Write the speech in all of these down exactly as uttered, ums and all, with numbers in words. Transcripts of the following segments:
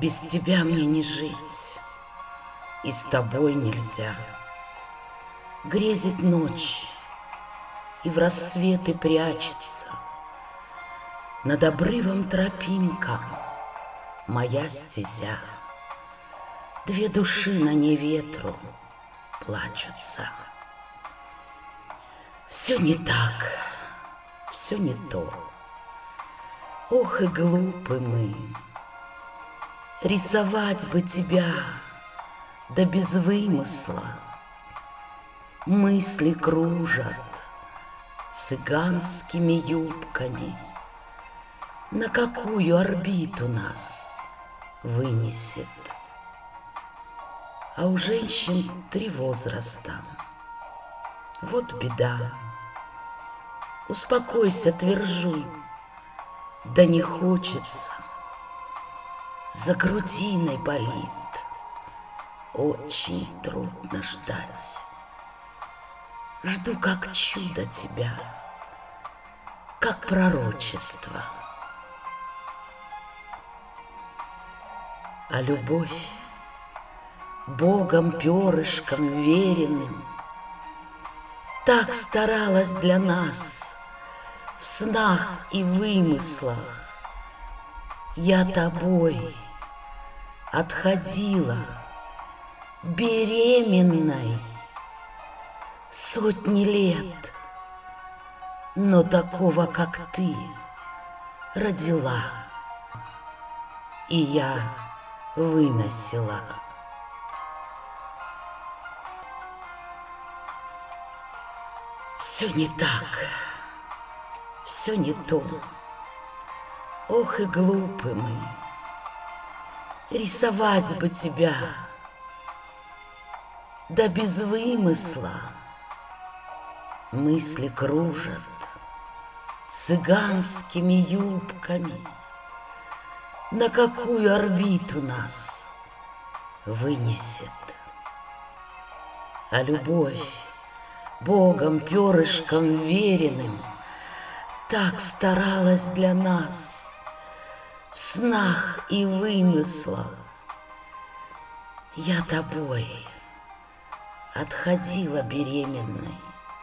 Без тебя мне не жить, и с тобой нельзя. Грезит ночь, и в рассветы прячется над обрывом тропинка моя стезя. Две души на ней ветру плачутся. Все не так, все не то. Ох, и глупы мы. Рисовать бы тебя, да без вымысла. Мысли кружат цыганскими юбками. На какую орбиту нас вынесет? А у женщин три возраста. Вот беда. Успокойся, твержу, да не хочется. За грудиной болит, очень трудно ждать. Жду как чудо тебя, как пророчество. А любовь, Богом перышком веренным, так старалась для нас в снах и вымыслах. Я тобой отходила беременной сотни лет, но такого, как ты, родила, и я выносила. Все не так, все не то. Ох, и глупы мы. Рисовать бы тебя, да без вымысла. Мысли кружат цыганскими юбками. На какую орбиту нас вынесет? А любовь, Богом перышком веренным, так старалась для нас в снах и вымыслах. Я тобой отходила беременной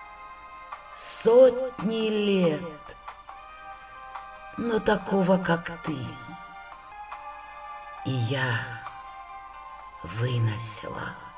сотни лет, но такого, как ты, и я выносила.